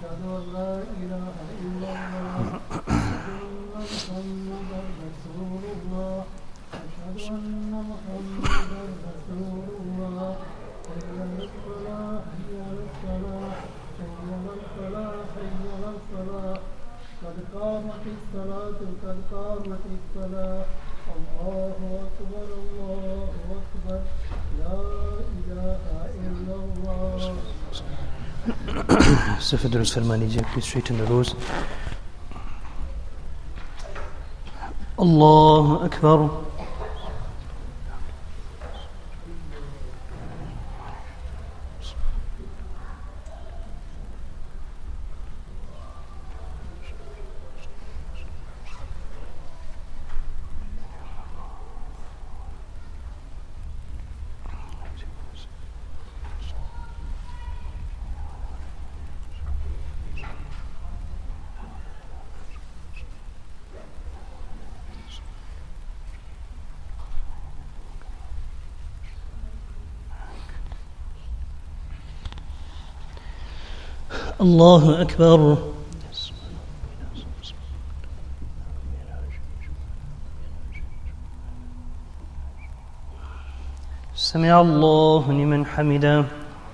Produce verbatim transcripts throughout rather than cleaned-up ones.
أشهد أن لا إله إلا الله أشهد أن محمدا رسول الله أشهد أن محمدا رسول الله حي على الصلاة حي على الصلاة حي على الفلاح حي على الفلاح قد قامت الصلاة قد قامت الصلاة الله أكبر الله أكبر لا إله إلا الله. Sifadurus Farmanijah, please straighten the rows. Allahu Akbar. الله أكبر. سمع الله لمن حمده.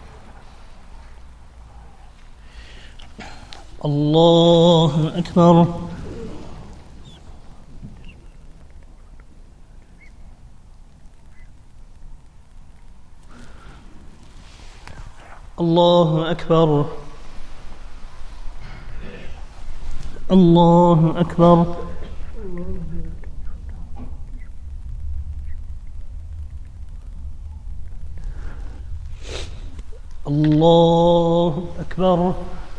الله أكبر. الله أكبر. الله أكبر. الله أكبر.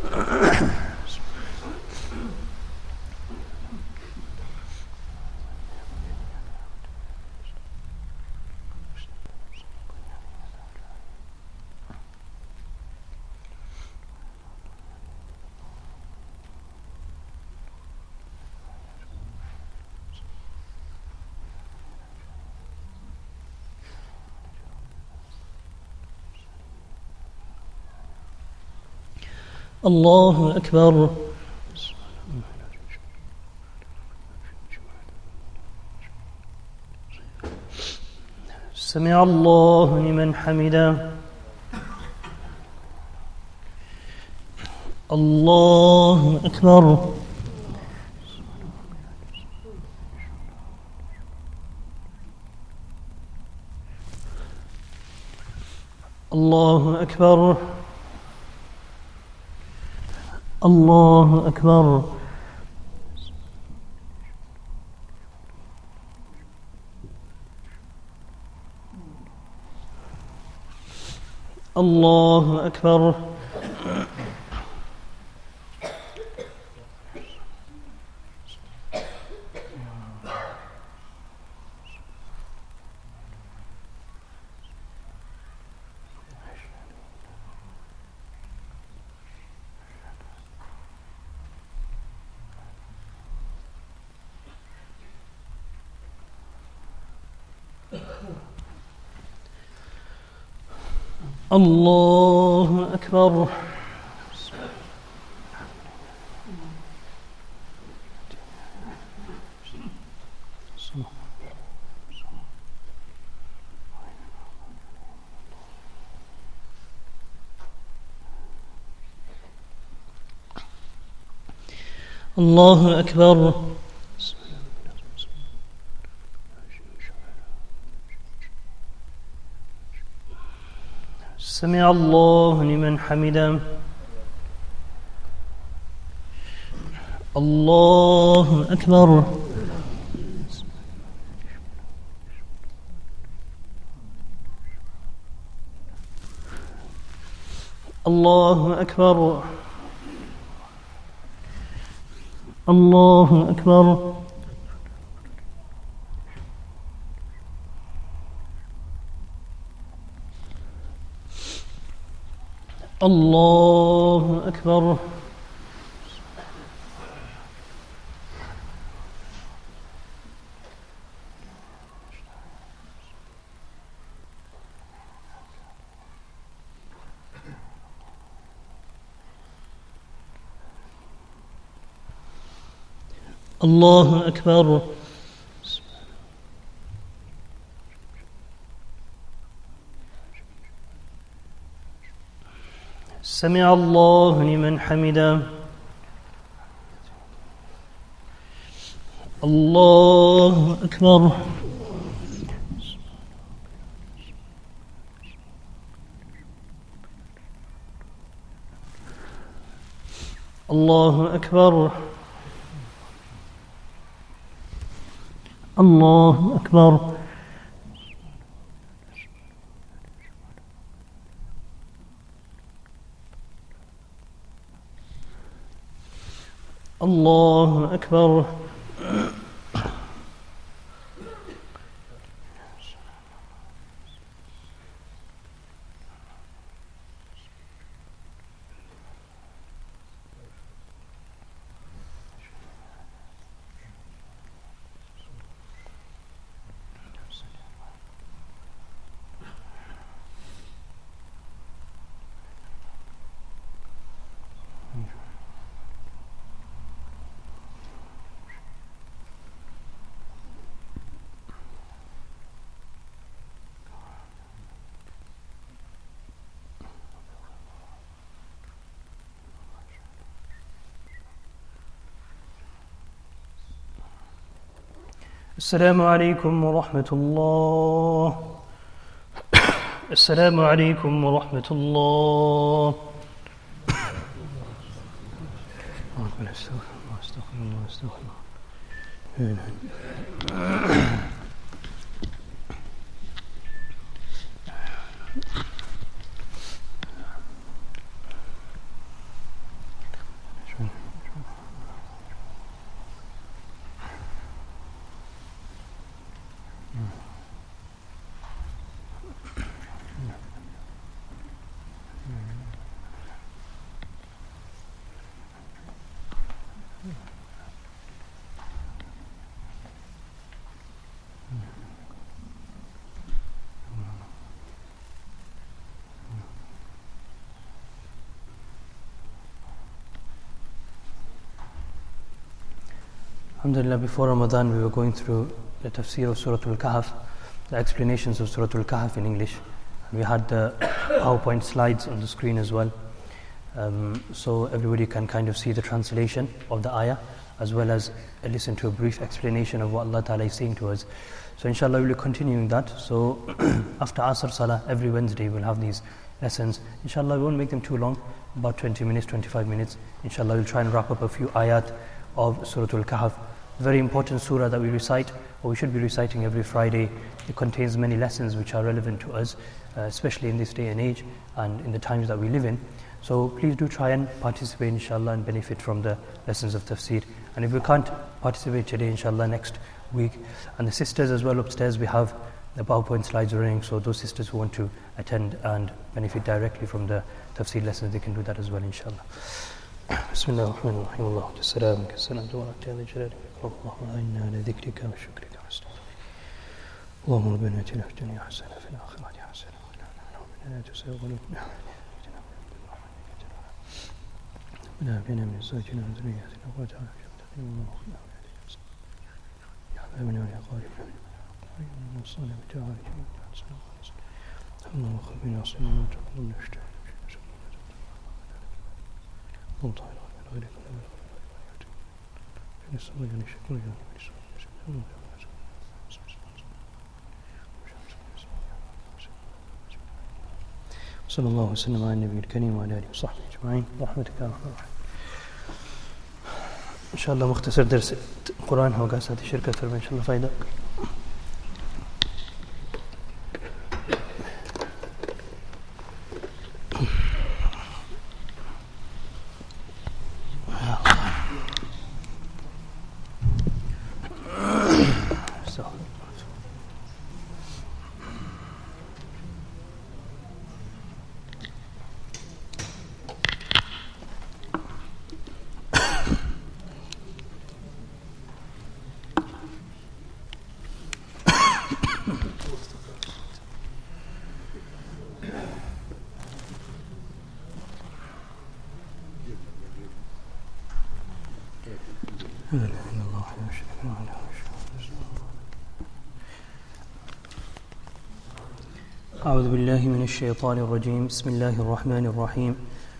الله أكبر. سمع الله لمن حمده. الله أكبر. الله أكبر. الله أكبر. الله أكبر. الله أكبر. الله أكبر. سمع الله لمن حمده. الله أكبر. الله أكبر. الله أكبر. الله أكبر. الله أكبر. سمع الله لمن حمده. الله أكبر. الله أكبر. الله أكبر. الله أكبر. السلام عليكم ورحمة الله. السلام عليكم ورحمة الله. استغفر الله استغفر الله استغفر الله. Alhamdulillah, before Ramadan we were going through the tafsir of Surah Al-Kahf, the explanations of Surah Al-Kahf in English. We had the PowerPoint slides on the screen as well. Um, so everybody can kind of see the translation of the ayah as well as listen to a brief explanation of what Allah Ta'ala is saying to us. So inshallah we'll be continuing that. So after Asr Salah, every Wednesday we'll have these lessons. Inshallah we won't make them too long, about twenty minutes, twenty-five minutes. Inshallah we'll try and wrap up a few ayat of Surah Al-Kahf. Very important surah that we recite, or we should be reciting every Friday. It contains many lessons which are relevant to us, uh, especially in this day and age and in the times that we live in. So please do try and participate inshallah and benefit from the lessons of tafsir. And if we can't participate today, inshallah next week. And the sisters as well upstairs, we have the PowerPoint slides running, so those sisters who want to attend and benefit directly from the tafsir lessons, they can do that as well inshallah. بسم الله الرحمن الرحيم. اللهم السلام كالسلام تبارك يا ذا الجلال اللهم إنا على ذكرك وشكرك واستغفرك. اللهم ربنا آتنا في الدنيا حسنة وفي الآخرة حسنة وقنا عذاب النار. لا تزغ قلوبنا ربنا هب لنا من أزواجنا وذرياتنا قرة أعين واجعلنا يا حبيبنا ويا قاربنا من الصالح وتعالى اللهم خذ بنا صينا وتقبل نشتاق مطهر من غيرك ولا من السماء يعني شكر يعني من صلى الله وسلم على النبي الكريم وعلى آله وصحبه أجمعين برحمتك يا أرحم الراحمين. إن شاء الله مختصر درس القرآن هو قاسة الشركة تربى إن شاء الله فايدة. لا إله إلا الله. أعوذ بالله من الشيطان الرجيم بسم الله الرحمن الرحيم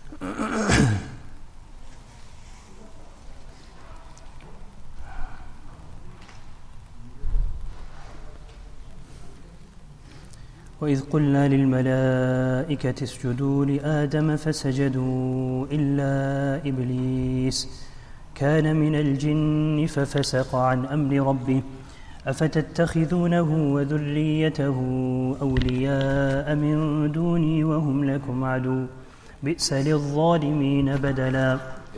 وإذ قلنا للملائكة اسجدوا لآدم فسجدوا إلا إبليس كان من الجن ففسق عن أمر ربه أفتتخذونه وذريته أولياء من دوني وهم لكم عدو بئس للظالمين بدلا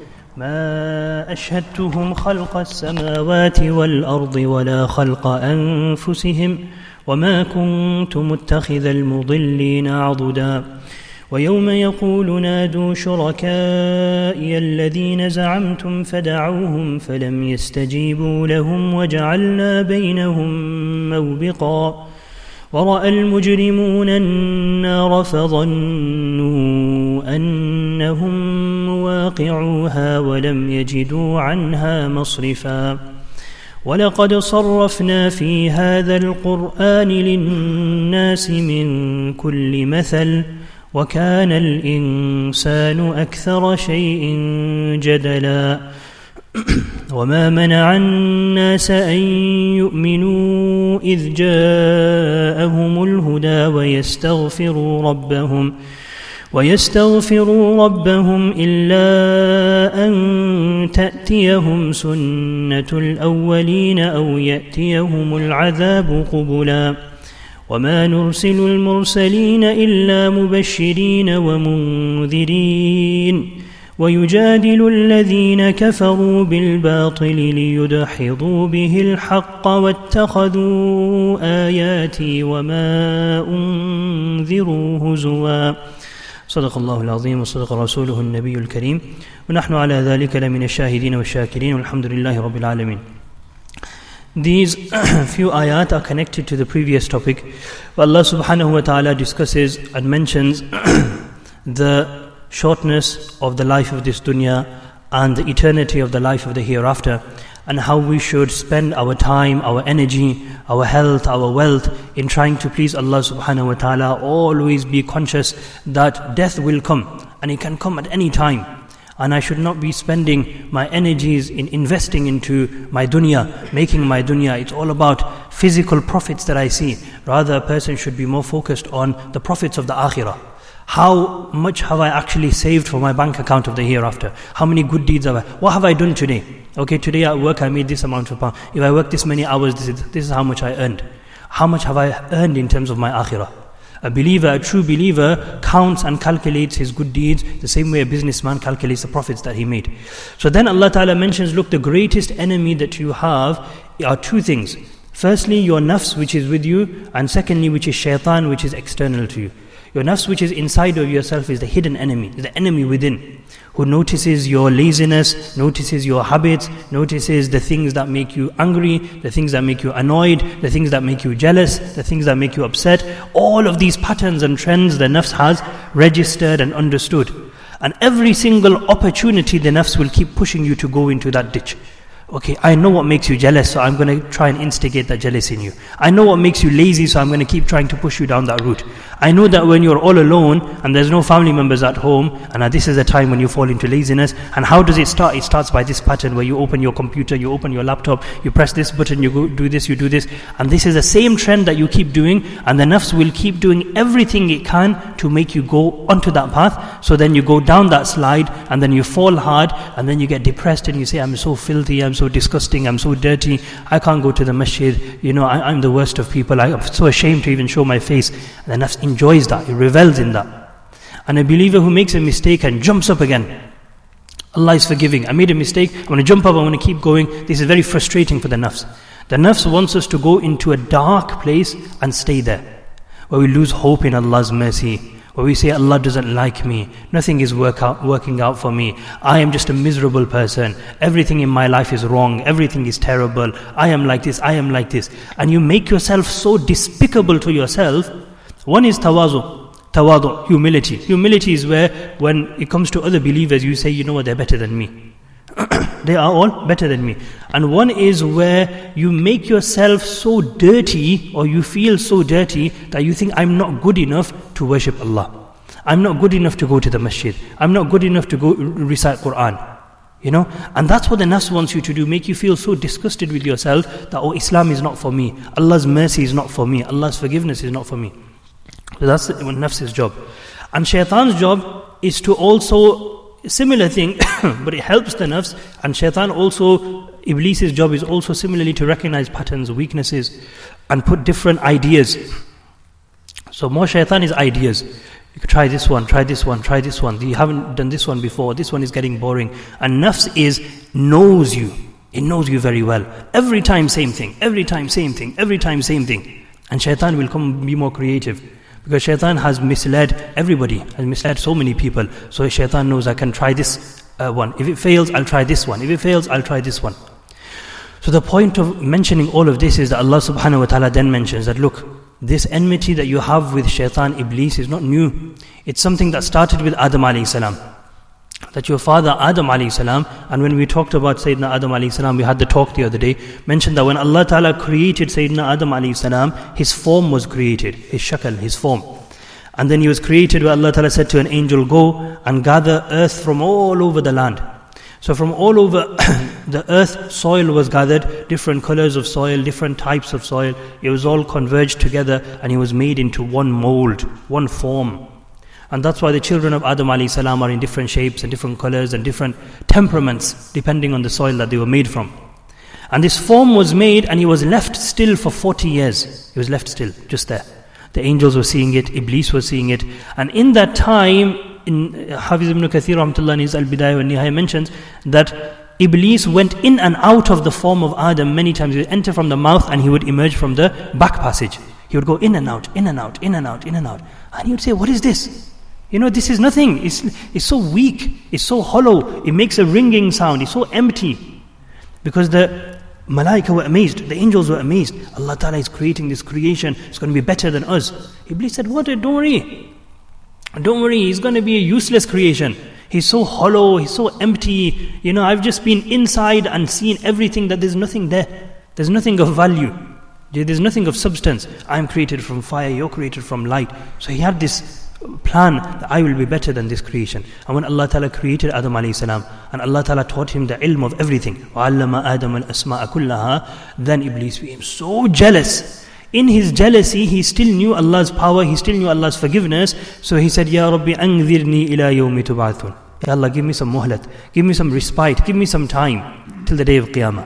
ما أشهدتهم خلق السماوات والأرض ولا خلق أنفسهم وما كنت متخذ المضلين عضدا ويوم يقول نادوا شركائي الذين زعمتم فدعوهم فلم يستجيبوا لهم وجعلنا بينهم موبقا ورأى المجرمون النار فظنوا أنهم مواقعوها ولم يجدوا عنها مصرفا ولقد صرفنا في هذا القرآن للناس من كل مثل وكان الإنسان أكثر شيء جدلا وما منع الناس أن يؤمنوا إذ جاءهم الهدى ويستغفروا ربهم ويستغفروا ربهم إلا أن تأتيهم سنة الأولين أو يأتيهم العذاب قبلا وما نرسل المرسلين إلا مبشرين ومنذرين ويجادل الذين كفروا بالباطل ليدحضوا به الحق واتخذوا آياتي وما أنذروا هزوا صدق الله العظيم وصدق رسوله النبي الكريم ونحن على ذلك لمن الشاهدين والشاكرين والحمد لله رب العالمين. These few ayat are connected to the previous topic. Allah subhanahu wa ta'ala discusses and mentions the shortness of the life of this dunya and the eternity of the life of the hereafter, and how we should spend our time, our energy, our health, our wealth in trying to please Allah subhanahu wa ta'ala. Always be conscious that death will come, and it can come at any time. And I should not be spending my energies in investing into my dunya, making my dunya. It's all about physical profits that I see. Rather, a person should be more focused on the profits of the akhirah. How much have I actually saved for my bank account of the hereafter? How many good deeds have I? What have I done today? Okay, today at work I made this amount of pounds. If I work this many hours, this is, this is how much I earned. How much have I earned in terms of my akhirah? A believer, a true believer, counts and calculates his good deeds the same way a businessman calculates the profits that he made. So then Allah Ta'ala mentions, look, the greatest enemy that you have are two things. Firstly, your nafs, which is with you, and secondly, which is shaitan, which is external to you. Your nafs, which is inside of yourself, is the hidden enemy, the enemy within, who notices your laziness, notices your habits, notices the things that make you angry, the things that make you annoyed, the things that make you jealous, the things that make you upset. All of these patterns and trends the nafs has registered and understood. And every single opportunity, the nafs will keep pushing you to go into that ditch. Okay, I know what makes you jealous, so I'm going to try and instigate that jealousy in you. I know what makes you lazy, so I'm going to keep trying to push you down that route. I know that when you're all alone and there's no family members at home, and this is a time when you fall into laziness. And how does it start? It starts by this pattern where you open your computer, you open your laptop, you press this button, you go do this, you do this. And this is the same trend that you keep doing, and the nafs will keep doing everything it can to make you go onto that path. So then you go down that slide, and then you fall hard, and then you get depressed and you say, I'm so filthy, I'm so disgusting, I'm so dirty, I can't go to the masjid, you know, I, I'm the worst of people, I'm so ashamed to even show my face. And the nafs enjoys that, it revels in that. And a believer who makes a mistake and jumps up again, Allah is forgiving. I made a mistake, I'm going to jump up, I'm going to keep going. This is very frustrating for the nafs. The nafs wants us to go into a dark place and stay there, where we lose hope in Allah's mercy, where we say Allah doesn't like me, nothing is work out, working out for me, I am just a miserable person, everything in my life is wrong, everything is terrible, I am like this, I am like this. And you make yourself so despicable to yourself. One is tawazu, tawadu, humility. Humility is where when it comes to other believers you say, you know what, they're better than me. They are all better than me. And one is where you make yourself so dirty, or you feel so dirty that you think, I'm not good enough to worship Allah. I'm not good enough to go to the masjid. I'm not good enough to go recite Quran. You know, and that's what the nafs wants you to do, make you feel so disgusted with yourself that, oh, Islam is not for me, Allah's mercy is not for me, Allah's forgiveness is not for me. So that's the nafs's job. And shaitan's job is to also, similar thing, but it helps the nafs, and shaitan also, Iblis's job is also similarly to recognize patterns, weaknesses, and put different ideas. So more shaitan is ideas. You could try this one, try this one, try this one. You haven't done this one before. This one is getting boring. And nafs is, knows you. It knows you very well. Every time same thing, every time same thing, every time same thing. And shaitan will come and be more creative. Because shaitan has misled everybody, has misled so many people. So shaitan knows, I can try this uh, one. If it fails, I'll try this one. If it fails, I'll try this one. So the point of mentioning all of this is that Allah subhanahu wa ta'ala then mentions that, look, this enmity that you have with shaitan, Iblis, is not new. It's something that started with Adam alayhi salam. That your father Adam alayhi salam, and when we talked about Sayyidina Adam alayhi salam, we had the talk the other day, mentioned that when Allah Ta'ala created Sayyidina Adam alayhi salam, his form was created, his shakal, his form. And then he was created where Allah Ta'ala said to an angel, go and gather earth from all over the land. So from all over the earth, soil was gathered, different colors of soil, different types of soil. It was all converged together and it was made into one mold, one form. And that's why the children of Adam alayhi salam are in different shapes and different colors and different temperaments, depending on the soil that they were made from. And this form was made and he was left still for forty years. He was left still, just there. The angels were seeing it, Iblis was seeing it. And in that time, in Hafiz ibn Kathir rahmatullah in his Al-Bidayah wa Nihaya mentions that Iblis went in and out of the form of Adam many times. He would enter from the mouth and he would emerge from the back passage. He would go in and out, in and out, in and out, in and out. And he would say, what is this? You know, this is nothing. It's, it's so weak. It's so hollow. It makes a ringing sound. It's so empty. Because the Malaika were amazed. The angels were amazed. Allah Ta'ala is creating this creation. It's going to be better than us. Iblis said, what? Don't worry. Don't worry. He's going to be a useless creation. He's so hollow. He's so empty. You know, I've just been inside and seen everything that there's nothing there. There's nothing of value. There's nothing of substance. I'm created from fire. You're created from light. So he had this plan that I will be better than this creation. And when Allah Ta'ala created Adam alayhi salam, and Allah Ta'ala taught him the ilm of everything, وَعَلَّمَ آدَمَ الْأَسْمَاءَ كُلَّهَا, then Iblis became so jealous. In his jealousy, he still knew Allah's power, he still knew Allah's forgiveness. So he said, Ya Rabbi anzirni ila yawmi tub'athun. Ya Allah, give me some muhlat, give me some respite, give me some time till the day of Qiyamah.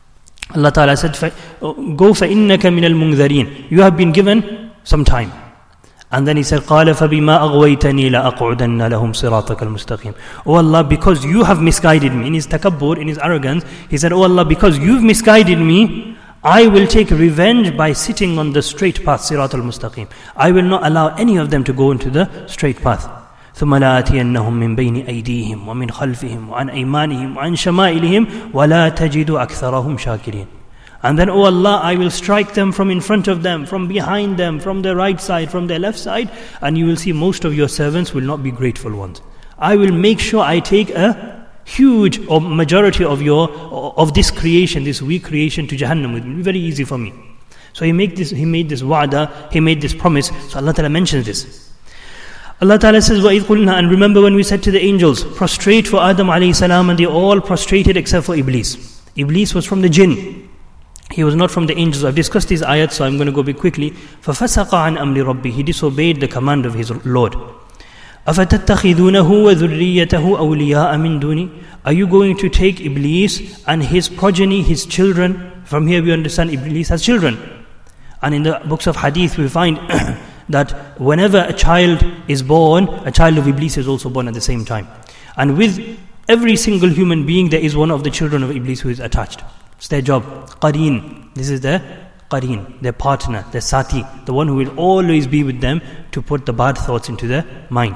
Allah Ta'ala said, go فَإِنَّكَ مِنَ الْمُنذَرِينَ. You have been given some time. And then he said, قَالَ فَبِمَا أَغْوَيْتَنِي لَأَقْعُدَنَّ لَهُمْ صِرَاطَكَ الْمُسْتَقِيمِ. Oh Allah, because you have misguided me, in his takabbur, in his arrogance, he said, oh Allah, because you've misguided me, I will take revenge by sitting on the straight path, صِرَاطَ الْمُسْتَقِيمِ. I will not allow any of them to go into the straight path. ثُمَّ لَآتِيَنَّهُمْ مِنْ بَيْنِ أَيْدِيهِمْ وَمِنْ خَلْفِهِمْ وَعَنْ أَيْمَانِهِمْ وَعَنْ شَمَائِلِهِمْ وَلَا تَجِدُ أَكْثَرَهُمْ شَاكِرِينَ. And then, oh Allah, I will strike them from in front of them, from behind them, from their right side, from their left side, and you will see most of your servants will not be grateful ones. I will make sure I take a huge or majority of your of this creation, this weak creation, to Jahannam. It will be very easy for me. So he made this, he made this wa'da, he made this promise. So Allah Ta'ala mentions this. Allah Ta'ala says, وَإِذْ قُلْنَا, and remember when we said to the angels, prostrate for Adam alayhi salam, and they all prostrated except for Iblis. Iblis was from the jinn. He was not from the angels. I've discussed these ayats, so I'm going to go a bit quickly. فَفَسَقَ عَنْ أَمْرِ رَبِّهِ. He disobeyed the command of his Lord. أَفَتَتَّخِذُونَهُ وَذُرِّيَّتَهُ أَوْلِيَاءَ مِنْ دُونِي. Are you going to take Iblis and his progeny, his children? From here we understand Iblis has children. And in the books of hadith we find that whenever a child is born, a child of Iblis is also born at the same time. And with every single human being there is one of the children of Iblis who is attached. It's their job. Qareen. This is their Qareen, their partner, their Sati, the one who will always be with them to put the bad thoughts into their mind.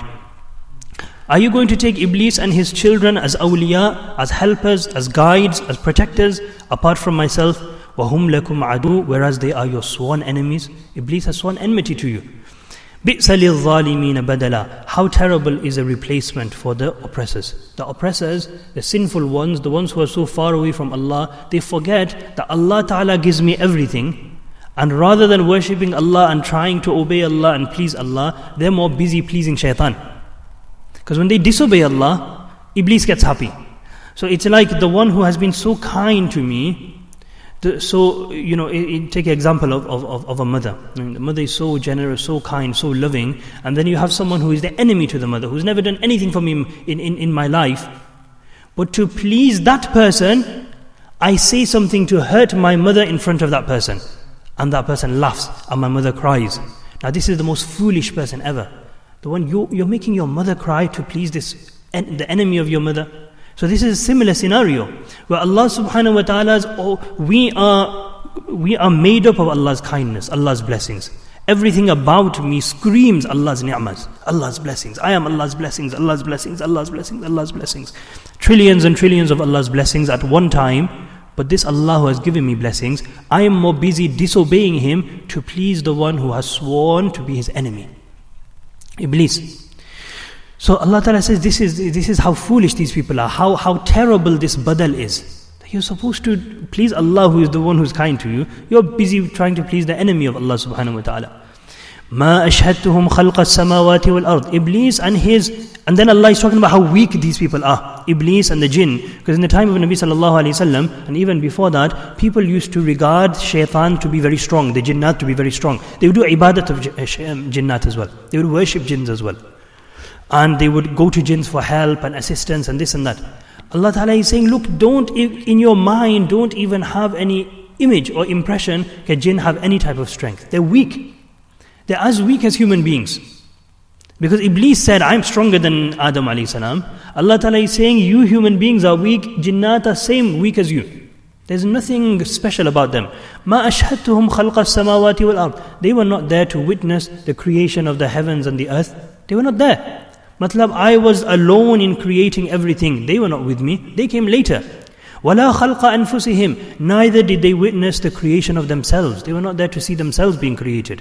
Are you going to take Iblis and his children as awliya, as helpers, as guides, as protectors, apart from myself? وَهُمْ لَكُمْ عَدُوٌ. Whereas they are your sworn enemies. Iblis has sworn enmity to you. بِئْسَ لِلظَّالِمِينَ بَدَلًا. How terrible is a replacement for the oppressors. The oppressors, the sinful ones, the ones who are so far away from Allah, they forget that Allah Ta'ala gives me everything, and rather than worshipping Allah and trying to obey Allah and please Allah, they're more busy pleasing shaitan. Because when they disobey Allah, Iblis gets happy. So it's like the one who has been so kind to me. The, so, you know, it, it, take an example of, of, of a mother. I mean, the mother is so generous, so kind, so loving, and then you have someone who is the enemy to the mother, who's never done anything for me in, in, in my life. But to please that person, I say something to hurt my mother in front of that person. And that person laughs, and my mother cries. Now this is the most foolish person ever. The one, you, you're making your mother cry to please this en- the enemy of your mother. So this is a similar scenario where Allah subhanahu wa ta'ala's, oh, we are we are made up of Allah's kindness, Allah's blessings. Everything about me screams Allah's ni'mas, Allah's blessings. I am Allah's blessings, Allah's blessings, Allah's blessings, Allah's blessings. Trillions and trillions of Allah's blessings at one time, but this Allah who has given me blessings, I am more busy disobeying Him to please the one who has sworn to be His enemy, Iblis. So Allah Ta'ala says, this is this is how foolish these people are, how, how terrible this badal is. You're supposed to please Allah, who is the one who's kind to you. You're busy trying to please the enemy of Allah subhanahu wa ta'ala. مَا أَشْهَدْتُهُمْ خَلْقَ السَّمَاوَاتِ وَالْأَرْضِ. Iblis and his, and then Allah is talking about how weak these people are. Iblis and the jinn. Because in the time of Nabi sallallahu alayhi wasallam, and even before that, people used to regard shaitan to be very strong, the jinnat to be very strong. They would do ibadat of jinnat as well. They would worship jinns as well. And they would go to jinns for help and assistance and this and that. Allah Ta'ala is saying, look, don't, in your mind, don't even have any image or impression that jinn have any type of strength. They're weak. They're as weak as human beings. Because Iblis said, I'm stronger than Adam alayhi salam. Allah Ta'ala is saying, you human beings are weak, jinnat are same weak as you. There's nothing special about them. مَا أَشْهَدْتُهُمْ خَلْقَ السَّمَاوَاتِ وَالْأَرْضِ. They were not there to witness the creation of the heavens and the earth. They were not there. Matlab, I was alone in creating everything. They were not with me. They came later. وَلَا خَلْقَ أَنفُسِهِمْ. Neither did they witness the creation of themselves. They were not there to see themselves being created.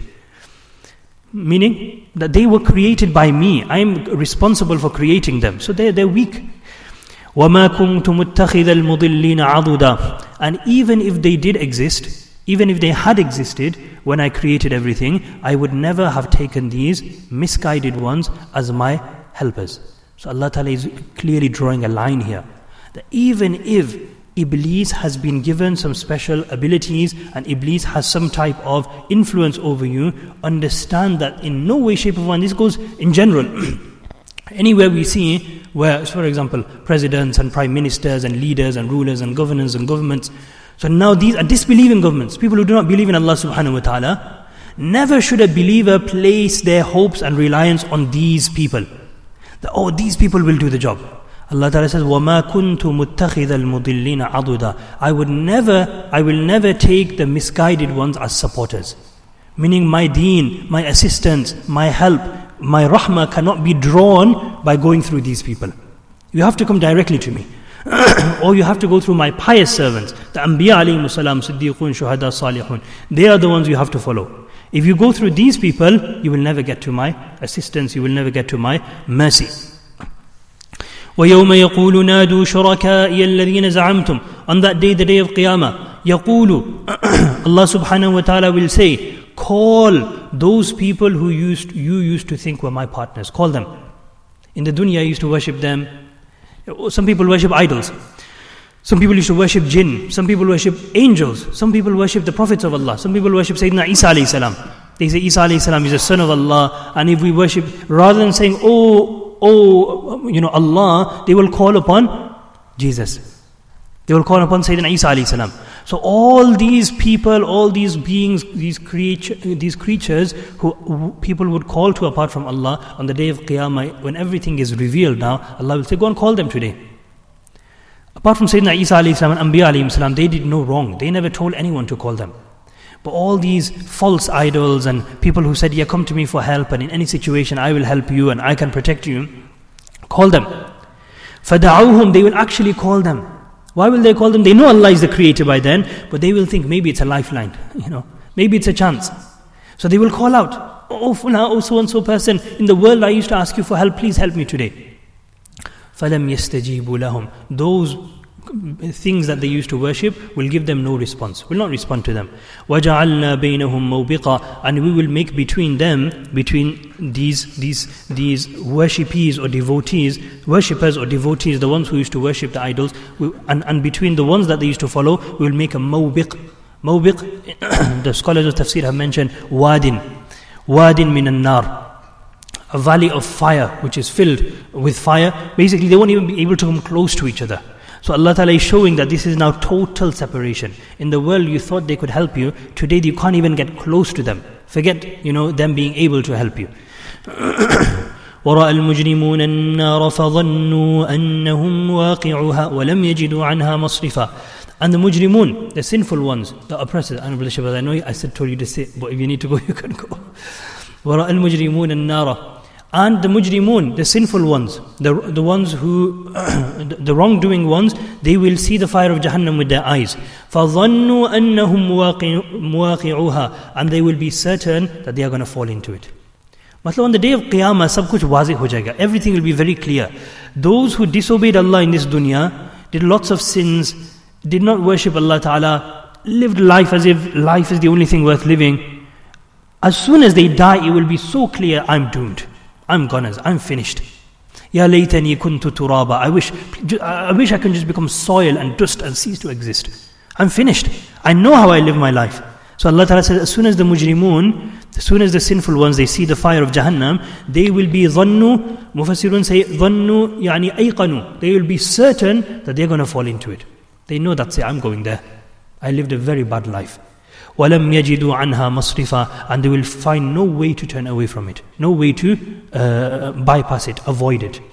Meaning that they were created by me. I am responsible for creating them. So they're, they're weak. وَمَا كُنْتُ مُتَّخِذَ الْمُضِلِّينَ عَضُدًا. And even if they did exist, even if they had existed when I created everything, I would never have taken these misguided ones as my helpers. So Allah Ta'ala is clearly drawing a line here. That even if Iblis has been given some special abilities and Iblis has some type of influence over you, understand that in no way, shape or form, this goes in general. Anywhere we see where, for example, presidents and prime ministers and leaders and rulers and governors and governments, so now these are disbelieving governments, people who do not believe in Allah subhanahu wa ta'ala. Never should a believer place their hopes and reliance on these people. That, oh, these people will do the job. Allah Ta'ala says, وَمَا كُنْتُ مُتَّخِذَ الْمُضِلِّينَ عَضُدًا. I would never, I will never take the misguided ones as supporters. Meaning my deen, my assistance, my help, my rahmah cannot be drawn by going through these people. You have to come directly to me. Or you have to go through my pious servants, the Anbiya alayhimu salam, Siddiqun, Shuhada, Salihun. They are the ones you have to follow. If you go through these people, you will never get to my assistance, you will never get to my mercy. وَيَوْمَ يَقُولُ نَادُوا شُرَكَائِيَ الَّذِينَ زَعَمْتُمْ. On that day, the day of Qiyamah, يَقُولُ Allah subhanahu wa ta'ala will say, call those people who used you used to think were my partners. Call them. In the dunya, I used to worship them. Some people worship idols. Some people used to worship jinn. Some people worship angels. Some people worship the prophets of Allah. Some people worship Sayyidina Isa alayhi salam. They say Isa alayhi salam is the son of Allah. And if we worship, rather than saying, oh, oh, you know, Allah, they will call upon Jesus. They will call upon Sayyidina Isa alayhi salam. So all these people, all these beings, these creature, these creatures who, who people would call to apart from Allah on the day of Qiyamah, when everything is revealed now, Allah will say, go and call them today. Apart from Sayyidina Isa alayhi salam and Anbiya alayhi salam, they did no wrong. They never told anyone to call them. But all these false idols and people who said, yeah, come to me for help, and in any situation I will help you and I can protect you, call them. فَدَعَوْهُمْ. They will actually call them. Why will they call them? They know Allah is the creator by then, but they will think maybe it's a lifeline, you know, maybe it's a chance. So they will call out, oh Fulana, oh so and so person, in the world I used to ask you for help, please help me today. فَلَمْ يَسْتَجِيبُوا لَهُمْ. Those things that they used to worship will give them no response, will not respond to them. وَجَعَلْنَا بَيْنَهُمْ مَوْبِقًا. And we will make between them, between these these these worshipees or devotees, worshippers or devotees, the ones who used to worship the idols, we, and, and between the ones that they used to follow, we will make a mawbiq. Mawbiq, the scholars of tafsir have mentioned, wadin. Wadin min an-nar. A valley of fire, which is filled with fire. Basically, they won't even be able to come close to each other. So Allah Ta'ala is showing that this is now total separation. In the world you thought they could help you, today you can't even get close to them. Forget, you know, them being able to help you. وَرَأَى الْمُجْرِمُونَ النَّارَ فَظَنُّوا أَنَّهُمْ وَاقِعُهَا وَلَمْ يَجِدُوا عَنْهَا مَصْرِفًا. And the mujrimun, the sinful ones, the oppressors. I know I said told you to say, but if you need to go, you can go. وَرَأَى الْمُجْرِمُونَ النَّارَ. And the mujrimun, the sinful ones, the the ones who, the, the wrongdoing ones, they will see the fire of Jahannam with their eyes. فَظَنُّوا أَنَّهُمْ مُوَاقِعُوهَا. And they will be certain that they are going to fall into it. Matlab, on the day of Qiyamah, sab kuch wazih ho jayega. Everything will be very clear. Those who disobeyed Allah in this dunya, did lots of sins, did not worship Allah Ta'ala, lived life as if life is the only thing worth living. As soon as they die, it will be so clear, I'm doomed. I'm gone, I'm finished. Ya laytani kuntu turaba. I wish, I wish I can just become soil and dust and cease to exist. I'm finished. I know how I live my life. So Allah Ta'ala says, as soon as the mujrimun, as soon as the sinful ones, they see the fire of Jahannam, they will be dhannu, mufassirun say, dhannu, yani ayqanu. They will be certain that they're going to fall into it. They know that's it, I'm going there. I lived a very bad life. وَلَمْ يَجِدُوا عَنْهَا مَصْرِفًا. And they will find no way to turn away from it, no way to uh, bypass it, avoid it.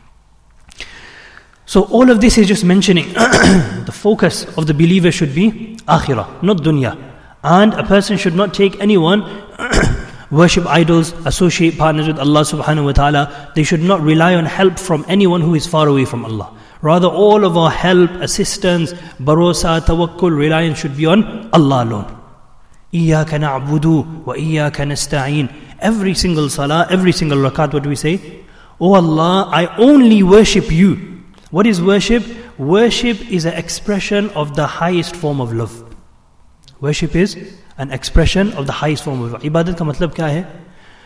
So all of this is just mentioning the focus of the believer should be akhirah, not dunya. And a person should not take anyone, worship idols, associate partners with Allah subhanahu wa ta'ala. They should not rely on help from anyone who is far away from Allah. Rather, all of our help, assistance, barosa, tawakkul, reliance should be on Allah alone. إِيَّاكَ نَعْبُدُ وَإِيَّاكَ نَسْتَعِينَ. Every single salah, every single rakat, what do we say? Oh Allah, I only worship you. What is worship? Worship is an expression of the highest form of love. Worship is an expression of the highest form of love. Ibadat ka matlab kya hai?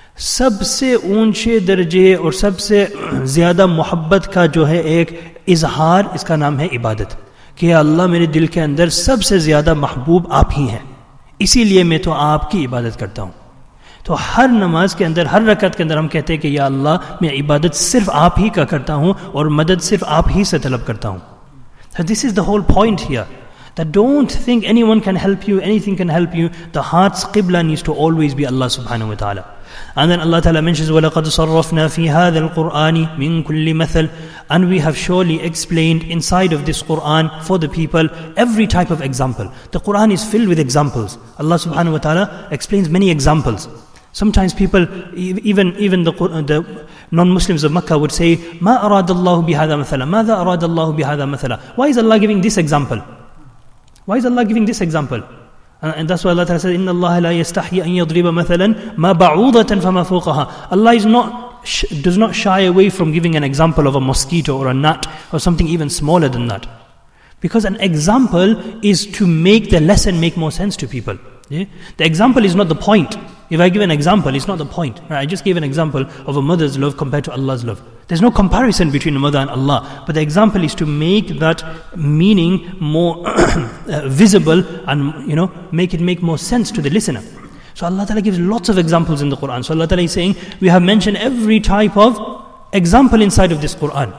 सबसे ऊंचे दर्जे और सबसे ज़्यादा मोहब्बत का जो है एक इजहार, इसका नाम है इबादत. कि अल्लाह मेरे दिल के अंदर सबसे ज़्यादा महबूब आप ही हैं, इसीलिए मैं तो आपकी इबादत करता हूँ. तो हर नमाज के अंदर, हर रकत के अंदर हम कहते हैं कि या अल्लाह मैं इबादत सिर्फ आप ही का करता हूँ और मदद सिर्फ आप ही से तलब करता हूँ. So this is the whole point here. That don't think anyone can help you, anything can help you. The heart's qibla needs to always be Allah subhanahu wa ta'ala. And then Allah Ta'ala mentions, وَلَقَدْ صَرَّفْنَا فِي هَذَا الْقُرْآنِ مِنْ كُلِّ مَثَلٍ. And we have surely explained inside of this Qur'an for the people every type of example. The Qur'an is filled with examples. Allah subhanahu wa ta'ala explains many examples. Sometimes people, even even the, the non-Muslims of Makkah would say, مَا أَرَادَ اللَّهُ بِهَذَا مَثَلًا مَاذَا أَرَادَ اللَّهُ بِهَذَا مَثَلًا. Why is Allah giving this example? Why is Allah giving this example? Uh, and that's why Allah Ta'ala says, إِنَّ اللَّهَ لَا يَسْتَحْيِ أَن يَضْرِبَ مَثَلًا مَا بَعُوضَةً فَمَا فَوْقَهَا. Allah is not, sh- does not shy away from giving an example of a mosquito or a gnat or something even smaller than that. Because an example is to make the lesson make more sense to people. Yeah? The example is not the point. If I give an example, it's not the point. Right? I just gave an example of a mother's love compared to Allah's love. There's no comparison between a mother and Allah. But the example is to make that meaning more uh, visible and, you know, make it make more sense to the listener. So Allah Ta'ala gives lots of examples in the Qur'an. So Allah Ta'ala is saying, we have mentioned every type of example inside of this Qur'an.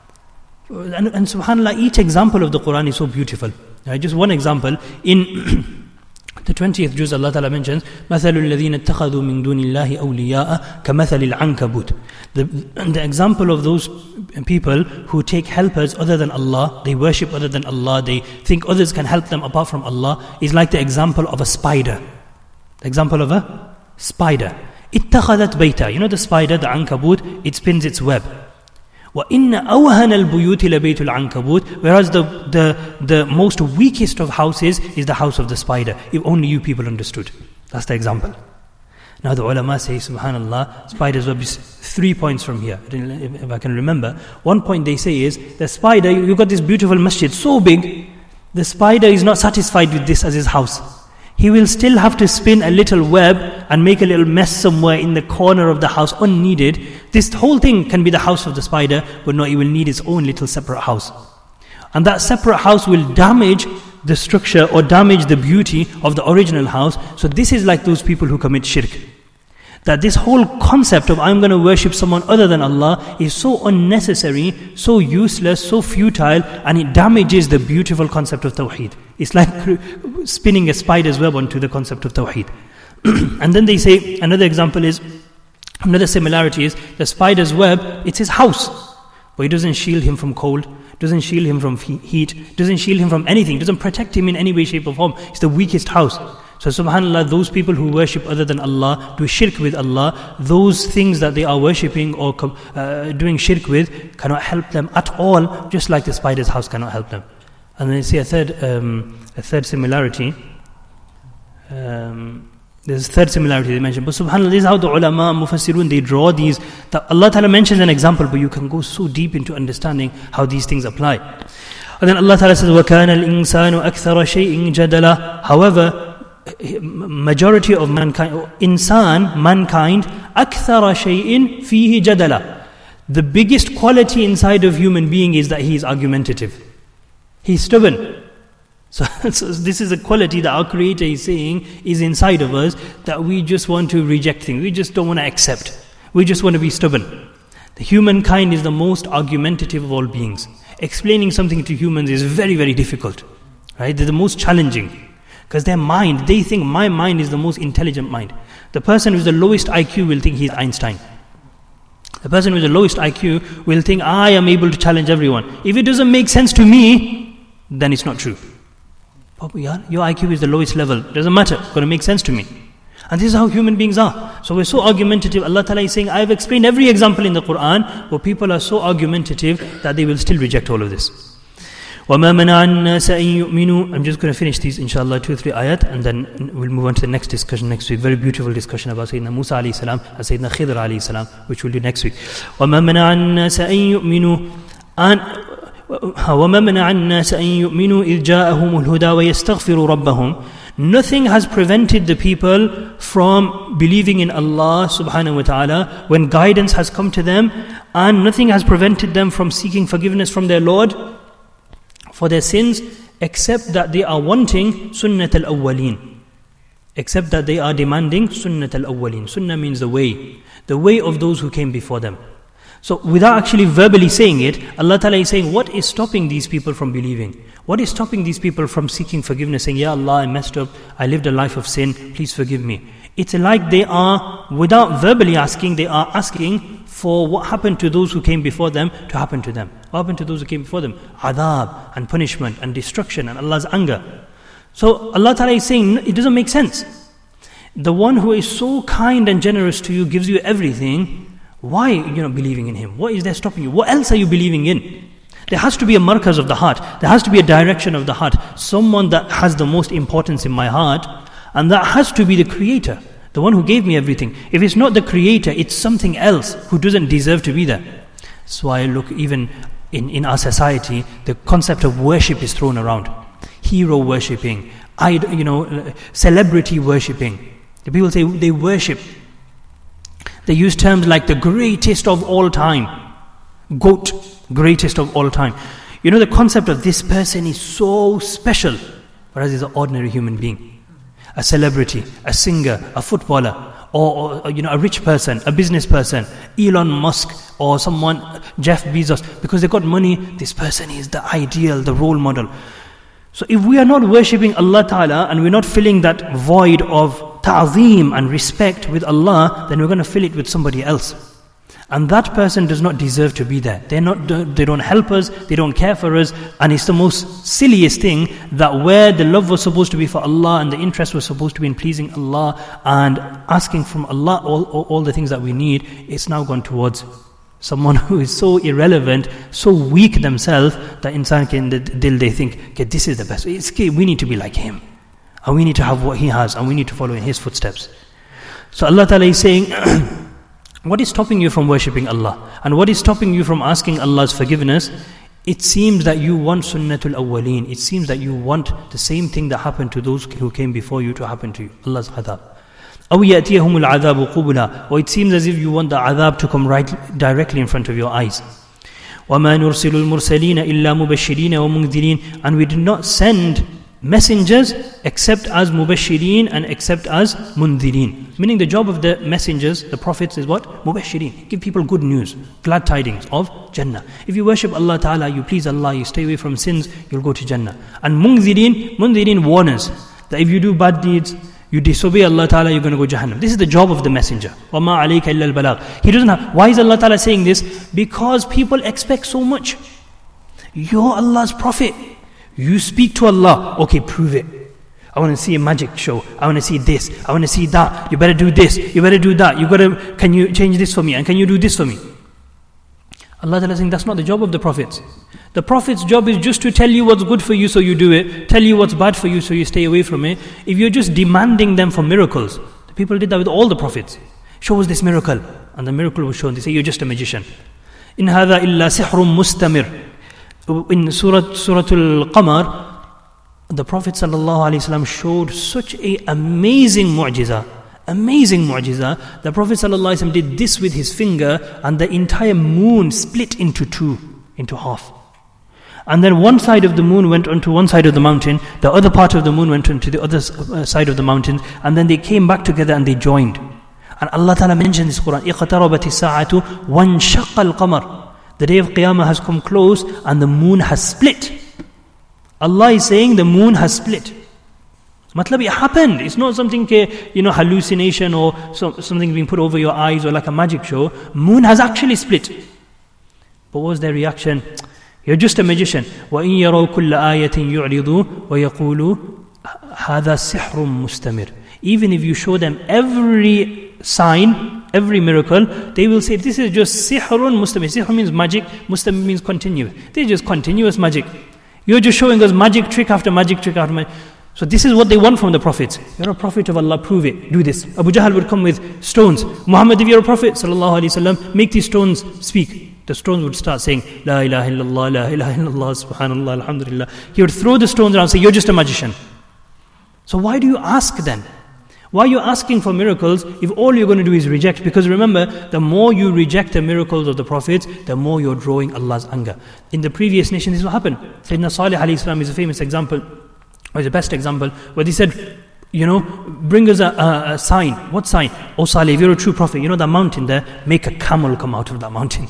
And, and subhanAllah, each example of the Qur'an is so beautiful. Right? Just one example, in the twentieth juz, Allah Ta'ala mentions, مَثَلُ الَّذِينَ اتَّخَذُوا مِن دُونِ اللَّهِ أَوْلِيَاءَ كَمَثَلِ الْعَنْكَبُوتِ. The, the example of those people who take helpers other than Allah, they worship other than Allah, they think others can help them apart from Allah, is like the example of a spider. The example of a spider. اتَّخَذَتْ بَيْتًا. You know the spider, the ankabut, it spins its web. وَإِنَّ أَوْهَنَ الْبُيُوتِ لَبَيْتُ الْعَنْكَبُوتِ. Whereas the, the, the most weakest of houses is the house of the spider. If only you people understood. That's the example. Now the ulama say, subhanallah, spider's web is three points from here, if I can remember. One point they say is, the spider, you've got this beautiful masjid, so big, the spider is not satisfied with this as his house. He will still have to spin a little web and make a little mess somewhere in the corner of the house, unneeded. This whole thing can be the house of the spider, but no, it will need its own little separate house. And that separate house will damage the structure or damage the beauty of the original house. So this is like those people who commit shirk. That this whole concept of I'm going to worship someone other than Allah is so unnecessary, so useless, so futile, and it damages the beautiful concept of Tawheed. It's like spinning a spider's web onto the concept of Tawheed. And then they say, another example is, another similarity is, the spider's web, it's his house. But it doesn't shield him from cold, doesn't shield him from heat, doesn't shield him from anything, doesn't protect him in any way, shape or form. It's the weakest house. So subhanAllah, those people who worship other than Allah, do shirk with Allah, those things that they are worshipping or uh, doing shirk with cannot help them at all, just like the spider's house cannot help them. And then you see a third, um, a third similarity. Um, there's a third similarity they mentioned. But subhanAllah, this is how the ulama, mufassirun, they draw these. That Allah Ta'ala mentions an example, but you can go so deep into understanding how these things apply. And then Allah Ta'ala says, وَكَانَ الْإِنسَانُ أَكْثَرَ شَيْءٍ جَدَلًا. However, majority of mankind, insan, mankind, أكثر شيء فيه جدلا. The biggest quality inside of human being is that he is argumentative. He's stubborn. So, so this is a quality that our Creator is saying is inside of us, that we just want to reject things. We just don't want to accept. We just want to be stubborn. The humankind is the most argumentative of all beings. Explaining something to humans is very, very difficult. Right? They're the most challenging. Because their mind, they think my mind is the most intelligent mind. The person with the lowest I Q will think he's Einstein. The person with the lowest I Q will think I am able to challenge everyone. If it doesn't make sense to me, then it's not true. But your I Q is the lowest level. Doesn't matter. It's going to make sense to me. And this is how human beings are. So we're so argumentative. Allah Ta'ala is saying, I've explained every example in the Quran, but people are so argumentative that they will still reject all of this. وَمَا مَنَعَ النَّاسَ أَن يُؤْمِنُوا. I'm just going to finish these, inshallah, two or three ayat, and then we'll move on to the next discussion next week. Very beautiful discussion about Sayyidina Musa alayhi salam and Sayyidina Khidr alayhi salam, which we'll do next week. وَمَا مَنَعَ النَّاسَ أَن يُؤْمِنُوا وَمَا مَنَعَ النَّاسَ أَن يُؤْمِنُوا إِذْ جَاءَهُمُ الْهُدَى وَيَسْتَغْفِرُوا رَبَّهُم. Nothing has prevented the people from believing in Allah subhanahu wa ta'ala when guidance has come to them, and nothing has prevented them from seeking forgiveness from their Lord for their sins, except that they are wanting sunnat al-awwaleen. Except that they are demanding sunnat al-awwaleen. Sunnah means the way. The way of those who came before them. So without actually verbally saying it, Allah Ta'ala is saying, what is stopping these people from believing? What is stopping these people from seeking forgiveness, saying, Ya Allah, I messed up, I lived a life of sin, please forgive me. It's like they are, without verbally asking, they are asking for what happened to those who came before them to happen to them. What happened to those who came before them? Adab and punishment and destruction and Allah's anger. So Allah Ta'ala is saying, it doesn't make sense. The one who is so kind and generous to you, gives you everything, why are you not believing in Him? What is there stopping you? What else are you believing in? There has to be a markaz of the heart. There has to be a direction of the heart. Someone that has the most importance in my heart, and that has to be the Creator, the one who gave me everything. If it's not the Creator, it's something else who doesn't deserve to be there. That's why, look, even in, in our society, the concept of worship is thrown around. Hero worshipping, idol, you know, celebrity worshipping. The people say they worship. They use terms like the greatest of all time. GOAT, greatest of all time. You know, the concept of this person is so special, whereas he's an ordinary human being. A celebrity, a singer, a footballer, or, or you know, a rich person, a business person, Elon Musk, or someone, Jeff Bezos. Because they got money, this person is the ideal, the role model. So if we are not worshipping Allah Ta'ala, and we're not filling that void of ta'zeem and respect with Allah, then we're going to fill it with somebody else. And that person does not deserve to be there. They're not, they don't help us, they don't care for us, and it's the most silliest thing that where the love was supposed to be for Allah and the interest was supposed to be in pleasing Allah and asking from Allah all, all, all the things that we need, it's now gone towards someone who is so irrelevant, so weak themselves, that insan in the dil they think, okay, this is the best. It's, okay, we need to be like him. And we need to have what he has, and we need to follow in his footsteps. So Allah Ta'ala is saying, what is stopping you from worshipping Allah? And what is stopping you from asking Allah's forgiveness? It seems that you want sunnatul awwaleen. It seems that you want the same thing that happened to those who came before you to happen to you. Allah's adhab. أَوْ يَأْتِيَهُمُ الْعَذَابُ قُبُلًا. Or it seems as if you want the adhab to come right directly in front of your eyes. وَمَا نُرْسِلُ الْمُرْسَلِينَ إِلَّا مُبَشِّرِينَ وَمُنذِرِينَ. And we did not send messengers except as mubashirin and except as mundhirin. Meaning the job of the messengers, the prophets, is what? Mubashirin. Give people good news, glad tidings of Jannah. If you worship Allah Ta'ala, you please Allah, you stay away from sins, you'll go to Jannah. And mundhirin, mundhirin warners that if you do bad deeds, you disobey Allah Ta'ala, you're going to go Jahannam. This is the job of the messenger. وَمَا عَلَيْكَ إِلَّا الْبَلَاغِ. He doesn't have, why is Allah Ta'ala saying this? Because people expect so much. You're Allah's prophet. You speak to Allah, okay, prove it. I want to see a magic show. I want to see this. I want to see that. You better do this. You better do that. You got to. Can you change this for me? And can you do this for me? Allah Ta'ala is saying that's not the job of the prophets. The prophet's job is just to tell you what's good for you, so you do it. Tell you what's bad for you, so you stay away from it. If you're just demanding them for miracles, the people did that with all the prophets. Show us this miracle, and the miracle was shown. They say you're just a magician. In hada illa sihrun mustamir. In Surah Surah Al-Qamar, the Prophet ﷺ showed such a amazing mu'jiza, amazing mu'jiza. The Prophet ﷺ did this with his finger, and the entire moon split into two, into half. And then one side of the moon went onto one side of the mountain, the other part of the moon went onto the other side of the mountain, and then they came back together and they joined. And Allah Ta'ala mentioned this Quran, اِقْتَرَبَتِ السَّاعَةُ وَانْشَقَّ الْقَمَرُ. The day of Qiyamah has come close and the moon has split. Allah is saying the moon has split. Matlab, it happened. It's not something, you know, hallucination or so, something being put over your eyes or like a magic show. Moon has actually split. But what was their reaction? You're just a magician. وَإِن يَرَوْا كُلَّ آيَةٍ يُعْرِضُوا وَيَقُولُوا هَذَا سِحْرٌ مُسْتَمِرٌ. Even if you show them every sign, every miracle, they will say this is just sihrun mustamir. Sihr means magic, mustamir means continuous. This is just continuous magic. You're just showing us magic trick after magic trick after magic. So this is what they want from the prophets. You're a prophet of Allah, prove it, do this. Abu Jahl would come with stones. Muhammad, if you're a prophet, sallallahu alaihi wasallam, make these stones speak. The stones would start saying, La ilaha illallah, La ilaha illallah, subhanallah, alhamdulillah. He would throw the stones around and say, you're just a magician. So why do you ask then? Why are you asking for miracles if all you're going to do is reject? Because remember, the more you reject the miracles of the prophets, the more you're drawing Allah's anger. In the previous nation, this is what happened. Sayyidina Salih alayhi salam is a famous example, or is the best example, where they said, you know, bring us a, a, a sign. What sign? Oh Salih, if you're a true prophet, you know that mountain there, make a camel come out of that mountain.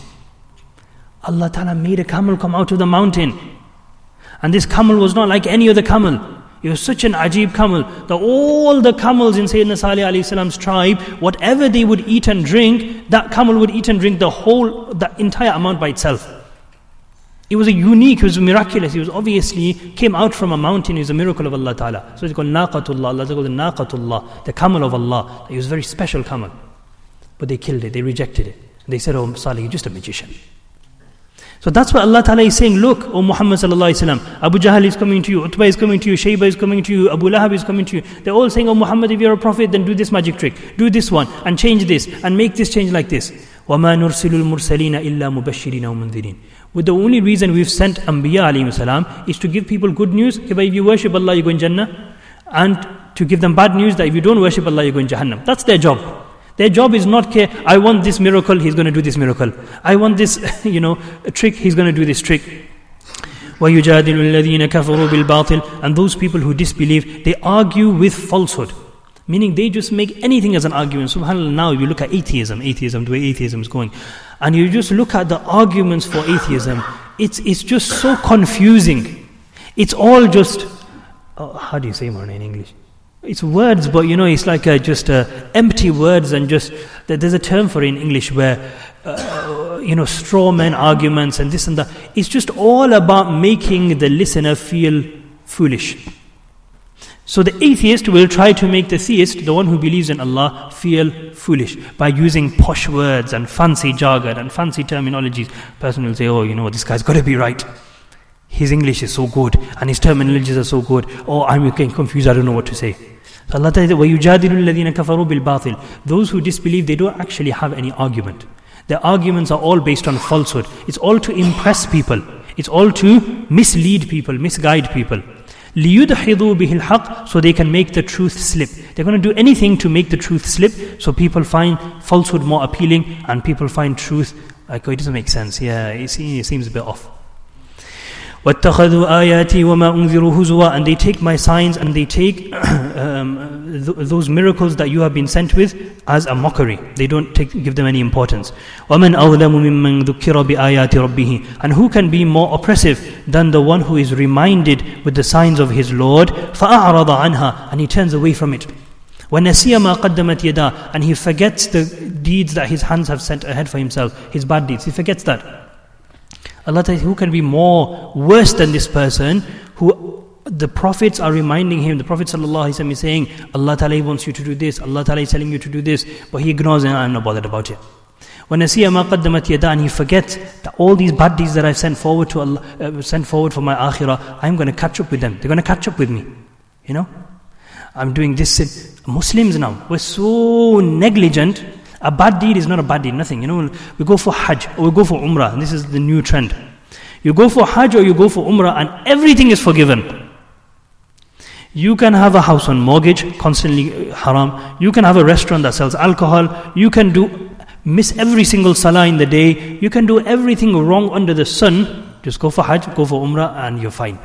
Allah Ta'ala made a camel come out of the mountain. And this camel was not like any other camel. It was such an ajib camel that all the camels in Sayyidina Salih alayhi salam's tribe, whatever they would eat and drink, that camel would eat and drink the whole, the entire amount by itself. It was a unique, it was miraculous. It was obviously came out from a mountain. It was a miracle of Allah Ta'ala. So it's called Naqatullah. Allah called the Naqatullah, the camel of Allah. It was a very special camel. But they killed it, they rejected it. They said, oh Salih, you're just a magician. So that's why Allah Ta'ala is saying, look, O Muhammad Sallallahu Alaihi Wasallam, Abu Jahl is coming to you, Utbah is coming to you, Shayba is coming to you, Abu Lahab is coming to you. They're all saying, oh Muhammad, if you're a prophet, then do this magic trick, do this one, and change this, and make this change like this. وَمَا نُرْسِلُ الْمُرْسَلِينَ إِلَّا مُبَشِّرِينَ وَمُنذِرِينَ. With the only reason we've sent Anbiya alayhi salam is to give people good news, if you worship Allah, you go in Jannah, and to give them bad news that if you don't worship Allah, you go in Jahannam. That's their job. Their job is not, okay, I want this miracle, he's going to do this miracle. I want this, you know, trick, he's going to do this trick. وَيُجَادِلُ الَّذِينَ كَفَرُوا بِالْبَاطِلِ. And those people who disbelieve, they argue with falsehood. Meaning they just make anything as an argument. SubhanAllah, now if you look at atheism, atheism, the way atheism is going, and you just look at the arguments for atheism, it's it's just so confusing. It's all just, oh, how do you say more in English? It's words, but you know, it's like uh, just uh, empty words, and just, there's a term for it in English where, uh, you know, straw man arguments and this and that. It's just all about making the listener feel foolish. So the atheist will try to make the theist, the one who believes in Allah, feel foolish by using posh words and fancy jargon and fancy terminologies. Person will say, oh, you know, this guy's got to be right. His English is so good and his terminologies are so good. Oh, I'm getting confused, I don't know what to say. So Allah Ta'ala says, وَيُجَادِلُ الَّذِينَ كَفَرُوا بِالْبَاطِلِ. Those who disbelieve, they don't actually have any argument. Their arguments are all based on falsehood. It's all to impress people. It's all to mislead people, misguide people. لِيُدْحِضُوا بِهِ الْحَقِّ. So they can make the truth slip. They're going to do anything to make the truth slip, so people find falsehood more appealing and people find truth like, oh, it doesn't make sense. Yeah, it seems a bit off. وَاتَّخَذُوا آيَاتِي وَمَا أُنذِرُوا هُزُوًا. And they take my signs and they take um, th- those miracles that you have been sent with as a mockery. They don't take, give them any importance. وَمَنْ أَظْلَمُ مِمَّنْ ذُكِّرَ بِآيَاتِ رَبِّهِ. And who can be more oppressive than the one who is reminded with the signs of his Lord? فَأَعْرَضَ عَنْهَا. And he turns away from it. وَنَسِيَ مَا قَدَّمَتْ يَدَاهُ. And he forgets the deeds that his hands have sent ahead for himself, his bad deeds. He forgets that. Allah Ta'ala, who can be more worse than this person who the prophets are reminding him, the Prophet Sallallahu Alaihi Wasallam is saying, Allah Ta'ala wants you to do this, Allah Ta'ala is telling you to do this, but he ignores it, and I'm not bothered about it. وَنَسِيَ مَا قَدَّمَتْ يَدَاهُ. And he forgets that all these bad deeds that I've sent forward to Allah, uh, sent forward for my akhirah, I'm going to catch up with them. They're going to catch up with me. You know? I'm doing this sin. Muslims now, we're so negligent. A bad deed is not a bad deed, nothing. You know, we go for Hajj or we go for Umrah, and this is the new trend. You go for Hajj or you go for Umrah and everything is forgiven. You can have a house on mortgage, constantly haram. You can have a restaurant that sells alcohol. You can do miss every single salah in the day. You can do everything wrong under the sun. Just go for Hajj, go for Umrah, and you're fine.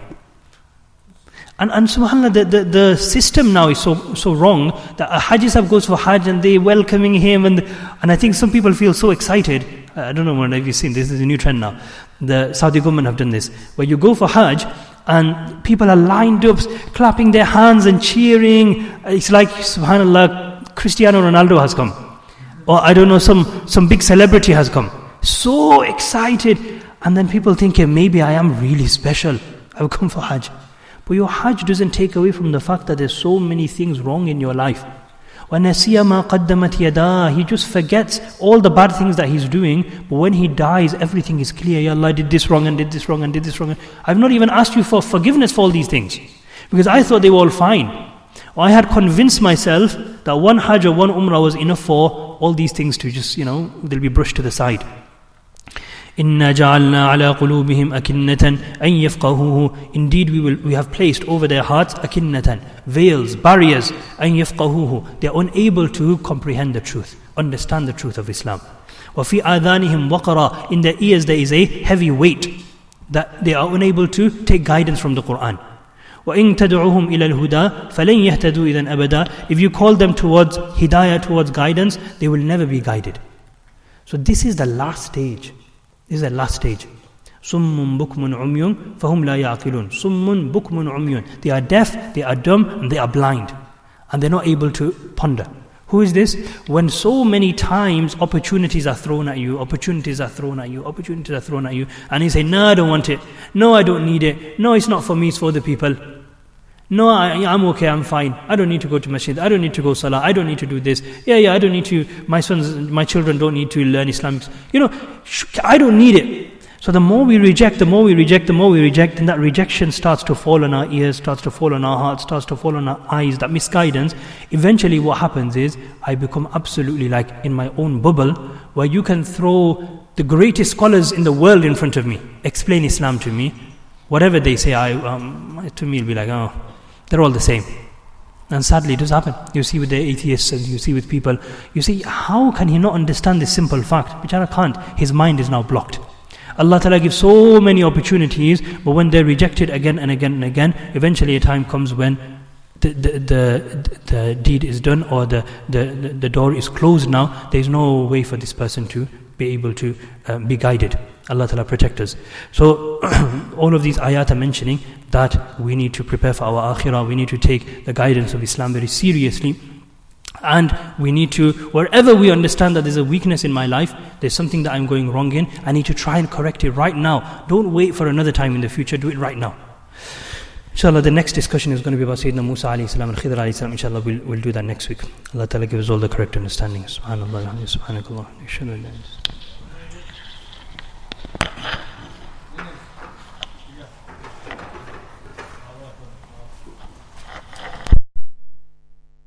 And, and subhanAllah, the, the, the system now is so so wrong that a Haji Sahib goes for Hajj and they welcoming him, and and I think some people feel so excited. I don't know whether you've seen this, this is a new trend now. The Saudi government have done this, where you go for Hajj and people are lined up, clapping their hands and cheering. It's like, subhanAllah, Cristiano Ronaldo has come. Or I don't know, some, some big celebrity has come. So excited. And then people think, yeah, maybe I am really special. I will come for Hajj. But your Hajj doesn't take away from the fact that there's so many things wrong in your life. وَنَسِيَ مَا قَدَّمَتْ يَدَاهُ. He just forgets all the bad things that he's doing, but when he dies, everything is clear. Ya Allah, I did this wrong and did this wrong and did this wrong. I've not even asked you for forgiveness for all these things, because I thought they were all fine. Or I had convinced myself that one Hajj or one Umrah was enough for all these things to just, you know, they'll be brushed to the side. إِنَّا جَعَلْنَا عَلَىٰ قُلُوبِهِمْ أَكِنَّةً أَن يَفْقَهُوهُ. Indeed, we will we have placed over their hearts أَكِنَّةً, veils, barriers. أَن يَفْقَهُوهُ. They are unable to comprehend the truth, understand the truth of Islam. وَفِي آذَانِهِمْ وَقْرًا. In their ears there is a heavy weight that they are unable to take guidance from the Qur'an. وَإِن تَدْعُوهُمْ إِلَى الْهُدَى فَلَن يَهْتَدُوا إِذًا أَبَدًا. If you call them towards hidayah, towards guidance, they will never be guided. So this is the last stage. This is the last stage. Summun bukmun umyun fahum la ya'qilun. Summun bukmun umyun. They are deaf, they are dumb, and they are blind. And they're not able to ponder. Who is this? When so many times opportunities are thrown at you, opportunities are thrown at you, opportunities are thrown at you, and you say, no, I don't want it. No, I don't need it. No, it's not for me, it's for the people. No, I, I'm okay, I'm fine. I don't need to go to masjid. I don't need to go salah. I don't need to do this. Yeah, yeah, I don't need to, my sons, my children don't need to learn Islamic. You know, I don't need it. So the more we reject, the more we reject, the more we reject, and that rejection starts to fall on our ears, starts to fall on our hearts, starts to fall on our eyes, that misguidance. Eventually what happens is, I become absolutely like in my own bubble, where you can throw the greatest scholars in the world in front of me, explain Islam to me. Whatever they say, I um, to me it'll be like, oh, they're all the same. And sadly it does happen. You see with the atheists and you see with people, you see, how can he not understand this simple fact? Bichara can't. His mind is now blocked. Allah Ta'ala gives so many opportunities, but when they're rejected again and again and again, eventually a time comes when the the, the, the deed is done, or the, the, the door is closed now. There's no way for this person to be able to uh, be guided. Allah Ta'ala protect us. So all of these ayat are mentioning that we need to prepare for our akhirah, we need to take the guidance of Islam very seriously, and we need to, wherever we understand that there's a weakness in my life, there's something that I'm going wrong in, I need to try and correct it right now. Don't wait for another time in the future, do it right now. Inshallah, the next discussion is going to be about Sayyidina Musa alayhi salam and Khidr alayhi salam. Inshallah, we'll, we'll do that next week. Allah Ta'ala gives all the correct understanding. Subhanallah, subhanakallah.